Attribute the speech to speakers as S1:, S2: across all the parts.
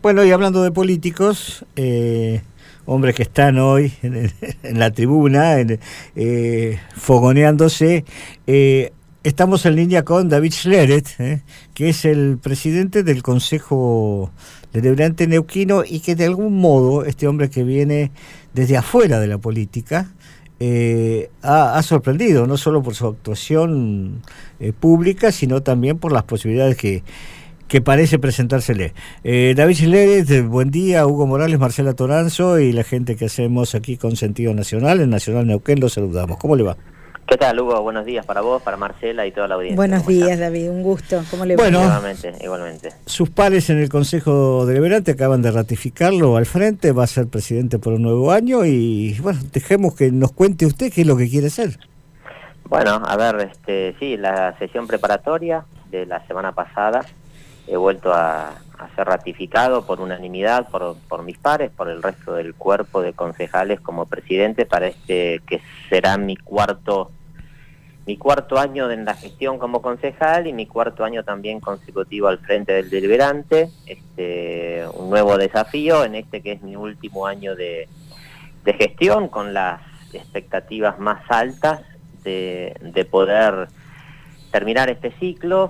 S1: Bueno, y hablando de políticos, hombres que están hoy en la tribuna, fogoneándose, estamos en línea con David Schleret, que es el presidente del Consejo Deliberante Neuquino y que de algún modo, este hombre que viene desde afuera de la política, ha sorprendido, no solo por su actuación pública, sino también por las posibilidades que parece presentársele. David Schleret, buen día. Hugo Morales, Marcela Toranzo y la gente que hacemos aquí con Sentido Nacional, en Nacional Neuquén, los saludamos. ¿Cómo le va?
S2: ¿Qué tal, Hugo? Buenos días para vos, para Marcela y toda la audiencia.
S3: Buenos días, David, un gusto. ¿Cómo le va?
S1: Bueno,
S2: igualmente.
S1: Sus pares en el Consejo Deliberante acaban de ratificarlo al frente, va a ser presidente por un nuevo año y, bueno, dejemos que nos cuente usted qué es lo que quiere hacer.
S2: Bueno, a ver, sí, la sesión preparatoria de la semana pasada he vuelto a ser ratificado por unanimidad por mis pares, por el resto del cuerpo de concejales como presidente para que será mi cuarto año en la gestión como concejal y mi cuarto año también consecutivo al frente del Deliberante. Un nuevo desafío en que es mi último año de gestión, con las expectativas más altas de poder terminar este ciclo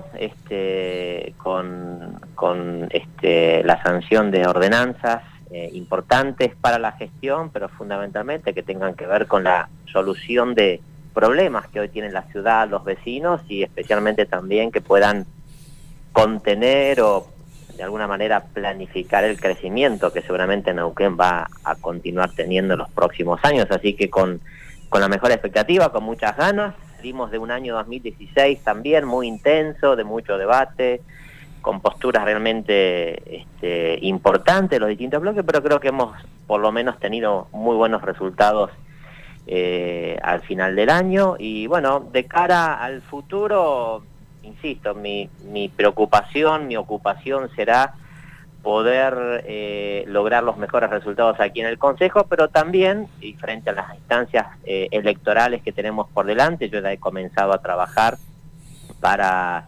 S2: con la sanción de ordenanzas importantes para la gestión, pero fundamentalmente que tengan que ver con la solución de problemas que hoy tiene la ciudad, los vecinos, y especialmente también que puedan contener o de alguna manera planificar el crecimiento que seguramente Neuquén va a continuar teniendo en los próximos años. Así que con la mejor expectativa, con muchas ganas. Salimos de un año 2016 también muy intenso, de mucho debate, con posturas realmente importantes en los distintos bloques, pero creo que hemos por lo menos tenido muy buenos resultados al final del año. Y bueno, de cara al futuro, insisto, mi preocupación, mi ocupación será poder lograr los mejores resultados aquí en el Consejo, pero también, y frente a las instancias electorales que tenemos por delante, yo ya he comenzado a trabajar para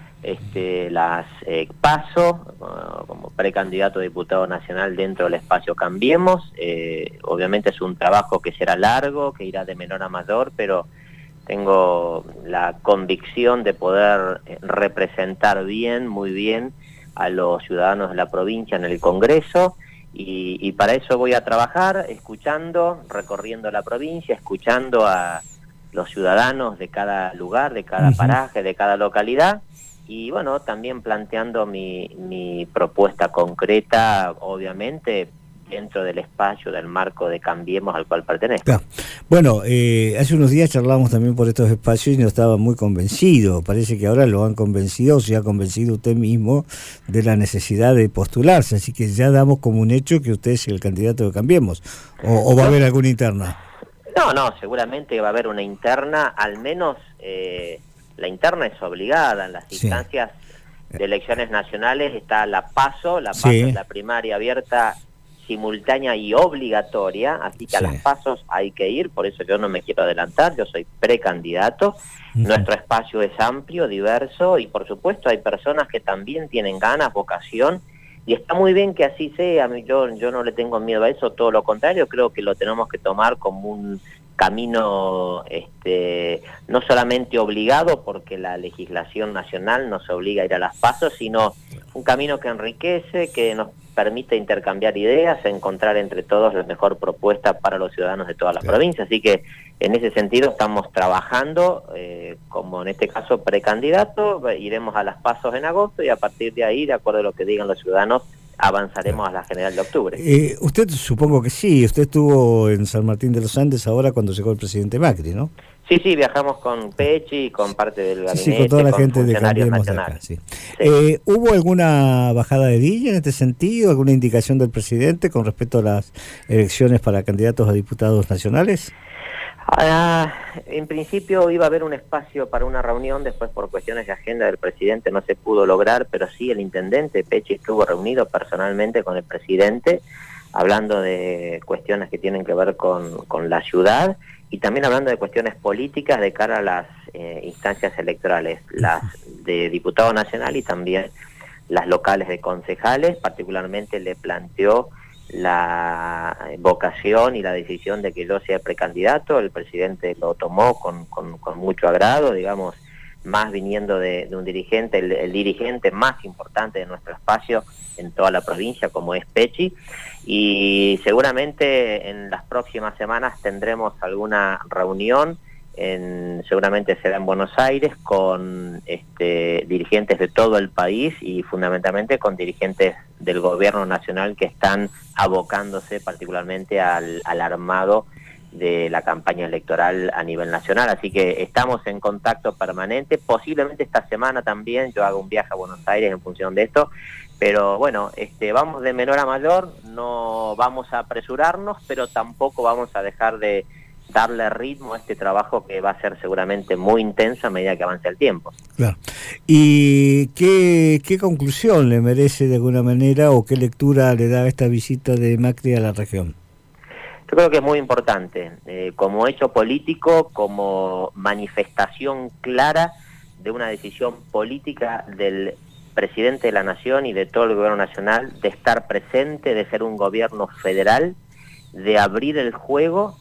S2: las PASO, como precandidato a diputado nacional dentro del espacio Cambiemos. Obviamente es un trabajo que será largo, que irá de menor a mayor, pero tengo la convicción de poder representar bien, muy bien, a los ciudadanos de la provincia en el Congreso, y para eso voy a trabajar recorriendo la provincia, escuchando a los ciudadanos de cada lugar, de cada paraje, de cada localidad, y bueno, también planteando mi propuesta concreta, obviamente, dentro del espacio, del marco de Cambiemos al cual pertenezco.
S1: Claro. Bueno, hace unos días charlamos también por estos espacios y no estaba muy convencido. Parece que ahora lo han convencido, o se ha convencido usted mismo de la necesidad de postularse. Así que ya damos como un hecho que usted es el candidato de Cambiemos. ¿O va a haber alguna interna?
S2: No, seguramente va a haber una interna, al menos la interna es obligada. En las instancias de elecciones nacionales está la PASO es la primaria abierta, simultánea y obligatoria, así que a las pasos hay que ir, por eso yo no me quiero adelantar, yo soy precandidato. Nuestro espacio es amplio, diverso, y por supuesto hay personas que también tienen ganas, vocación, y está muy bien que así sea. Yo no le tengo miedo a eso, todo lo contrario, creo que lo tenemos que tomar como un camino no solamente obligado, porque la legislación nacional nos obliga a ir a las pasos, sino un camino que enriquece, que nos permite intercambiar ideas, encontrar entre todos la mejor propuesta para los ciudadanos de toda la provincia. Así que en ese sentido estamos trabajando, como en este caso precandidato, iremos a las pasos en agosto y a partir de ahí, de acuerdo a lo que digan los ciudadanos, avanzaremos a la general de octubre.
S1: Usted, supongo que sí, usted estuvo en San Martín de los Andes ahora cuando llegó el presidente Macri, ¿no?
S2: Sí, viajamos con Pechi y con parte del gabinete,
S1: con toda la gente de
S2: funcionarios
S1: Cambiemos
S2: nacionales.
S1: de acá, ¿Hubo alguna bajada de línea en este sentido, alguna indicación del presidente con respecto a las elecciones para candidatos a diputados nacionales?
S2: En principio iba a haber un espacio para una reunión, después por cuestiones de agenda del presidente no se pudo lograr, pero sí el intendente Pechi estuvo reunido personalmente con el presidente, hablando de cuestiones que tienen que ver con la ciudad y también hablando de cuestiones políticas de cara a las instancias electorales, las de diputado nacional y también las locales de concejales. Particularmente le planteó la vocación y la decisión de que yo sea precandidato. El presidente lo tomó con mucho agrado, digamos, más viniendo de un dirigente, el dirigente más importante de nuestro espacio en toda la provincia, como es Pechi, y seguramente en las próximas semanas tendremos alguna reunión, seguramente será en Buenos Aires, con dirigentes de todo el país y fundamentalmente con dirigentes del gobierno nacional que están abocándose particularmente al armado de la campaña electoral a nivel nacional. Así que estamos en contacto permanente. Posiblemente esta semana también yo haga un viaje a Buenos Aires en función de esto, pero bueno, vamos de menor a mayor, no vamos a apresurarnos, pero tampoco vamos a dejar de darle ritmo a este trabajo que va a ser seguramente muy intenso a medida que avance el tiempo.
S1: Claro. ¿Y qué conclusión le merece de alguna manera o qué lectura le da esta visita de Macri a la región?
S2: Yo creo que es muy importante, como hecho político, como manifestación clara de una decisión política del presidente de la Nación y de todo el gobierno nacional de estar presente, de ser un gobierno federal, de abrir el juego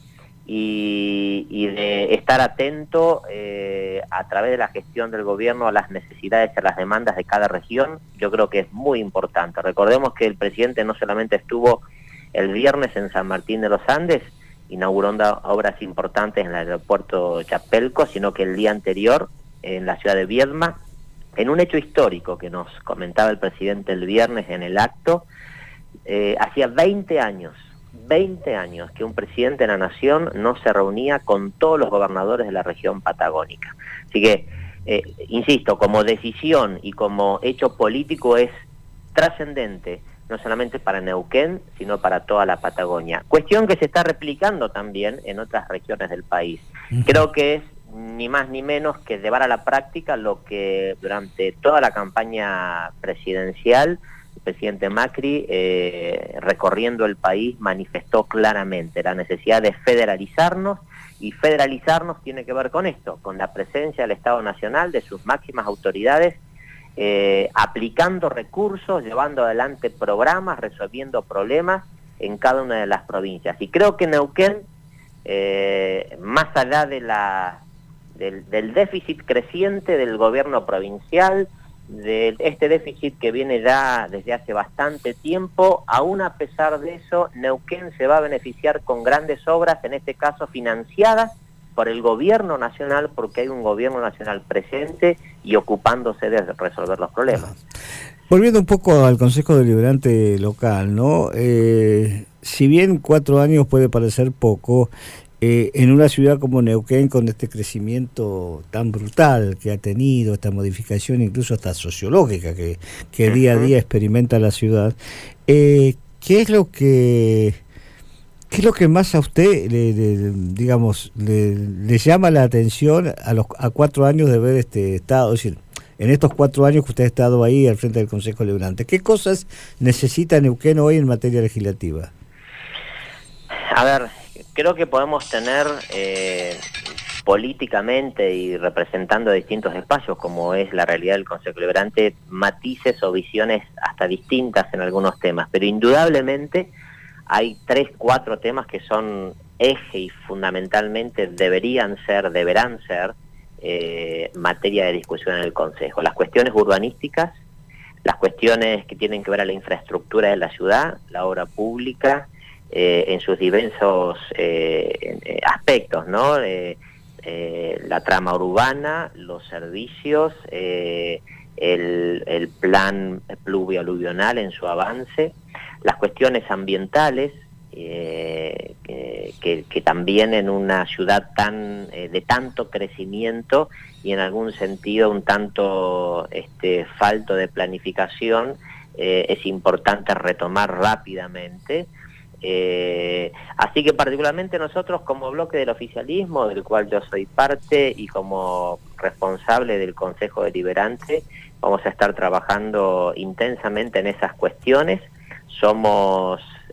S2: y de estar atento a través de la gestión del gobierno a las necesidades y a las demandas de cada región. Yo creo que es muy importante. Recordemos que el presidente no solamente estuvo el viernes en San Martín de los Andes, inaugurando obras importantes en el aeropuerto Chapelco, sino que el día anterior en la ciudad de Viedma, en un hecho histórico que nos comentaba el presidente el viernes en el acto. Hacía 20 años que un presidente de la Nación no se reunía con todos los gobernadores de la región patagónica. Así que, insisto, como decisión y como hecho político es trascendente, no solamente para Neuquén, sino para toda la Patagonia. Cuestión que se está replicando también en otras regiones del país. Creo que es ni más ni menos que llevar a la práctica lo que durante toda la campaña presidencial el presidente Macri, recorriendo el país, manifestó claramente la necesidad de federalizarnos, y federalizarnos tiene que ver con esto, con la presencia del Estado Nacional, de sus máximas autoridades, aplicando recursos, llevando adelante programas, resolviendo problemas en cada una de las provincias. Y creo que Neuquén, más allá de del déficit creciente del gobierno provincial, de este déficit que viene ya desde hace bastante tiempo, aún a pesar de eso, Neuquén se va a beneficiar con grandes obras, en este caso financiadas por el gobierno nacional, porque hay un gobierno nacional presente y ocupándose de resolver los problemas.
S1: Volviendo un poco al Consejo Deliberante local, ¿no? Si bien 4 años puede parecer poco, en una ciudad como Neuquén, con este crecimiento tan brutal que ha tenido, esta modificación incluso hasta sociológica que día a día experimenta la ciudad, ¿qué es lo que más a usted le llama la atención a 4 años de ver este estado? Es decir, en estos 4 años que usted ha estado ahí al frente del Consejo Deliberante, ¿qué cosas necesita Neuquén hoy en materia legislativa?
S2: A ver, creo que podemos tener políticamente y representando distintos espacios, como es la realidad del Consejo Deliberante, matices o visiones hasta distintas en algunos temas, pero indudablemente hay 3, 4 temas que son eje y fundamentalmente deberán ser materia de discusión en el Consejo. Las cuestiones urbanísticas, las cuestiones que tienen que ver a la infraestructura de la ciudad, la obra pública, en sus diversos aspectos, ¿no? La trama urbana, los servicios, el plan pluvio-aluvional en su avance, las cuestiones ambientales, que también en una ciudad de tanto crecimiento y en algún sentido un tanto falto de planificación, es importante retomar rápidamente. Así que particularmente nosotros como bloque del oficialismo, del cual yo soy parte, y como responsable del Consejo Deliberante, vamos a estar trabajando intensamente en esas cuestiones. Somos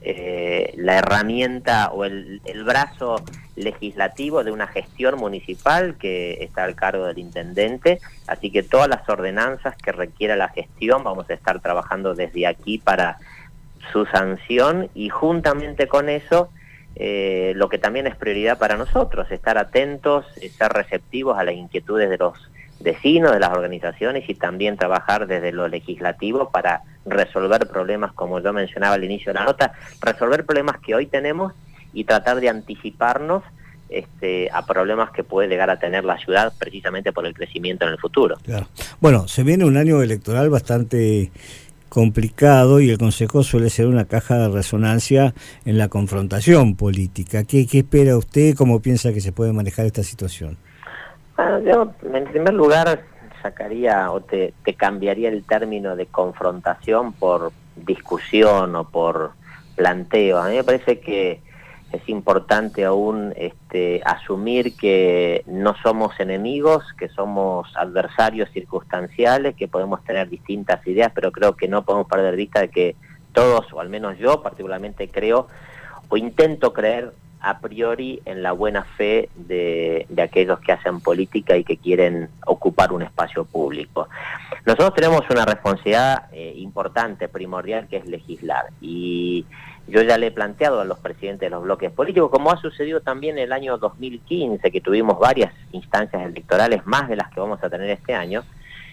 S2: la herramienta o el brazo legislativo de una gestión municipal que está al cargo del intendente, así que todas las ordenanzas que requiera la gestión vamos a estar trabajando desde aquí para su sanción, y juntamente con eso lo que también es prioridad para nosotros, estar atentos, ser receptivos a las inquietudes de los vecinos, de las organizaciones, y también trabajar desde lo legislativo para resolver problemas, como yo mencionaba al inicio de la nota, resolver problemas que hoy tenemos y tratar de anticiparnos a problemas que puede llegar a tener la ciudad precisamente por el crecimiento en el futuro.
S1: Claro. Bueno, se viene un año electoral bastante complicado y el Consejo suele ser una caja de resonancia en la confrontación política. ¿Qué espera usted? ¿Cómo piensa que se puede manejar esta situación?
S2: Bueno, yo en primer lugar sacaría o te cambiaría el término de confrontación por discusión o por planteo. A mí me parece que es importante aún asumir que no somos enemigos, que somos adversarios circunstanciales, que podemos tener distintas ideas, pero creo que no podemos perder vista de que todos, o al menos yo particularmente creo, o intento creer a priori en la buena fe de aquellos que hacen política y que quieren ocupar un espacio público. Nosotros tenemos una responsabilidad importante, primordial, que es legislar, y yo ya le he planteado a los presidentes de los bloques políticos, como ha sucedido también en el año 2015, que tuvimos varias instancias electorales, más de las que vamos a tener este año,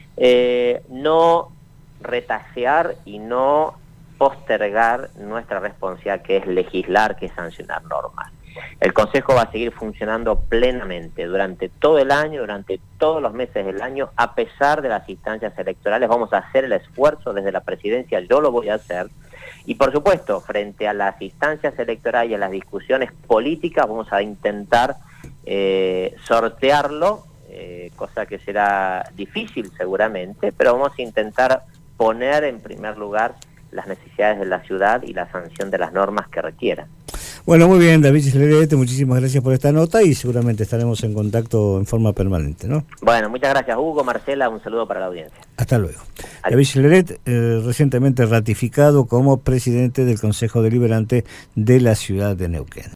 S2: no retasear y no postergar nuestra responsabilidad, que es legislar, que es sancionar normas. El Consejo va a seguir funcionando plenamente durante todo el año, durante todos los meses del año, a pesar de las instancias electorales. Vamos a hacer el esfuerzo desde la presidencia, yo lo voy a hacer, y por supuesto, frente a las instancias electorales y a las discusiones políticas, vamos a intentar sortearlo, cosa que será difícil seguramente, pero vamos a intentar poner en primer lugar las necesidades de la ciudad y la sanción de las normas que requieran.
S1: Bueno, muy bien, David Schlereth, muchísimas gracias por esta nota y seguramente estaremos en contacto en forma permanente, ¿no?
S2: Bueno, muchas gracias, Hugo, Marcela, un saludo para la audiencia.
S1: Hasta luego. David Schlereth, recientemente ratificado como presidente del Consejo Deliberante de la ciudad de Neuquén.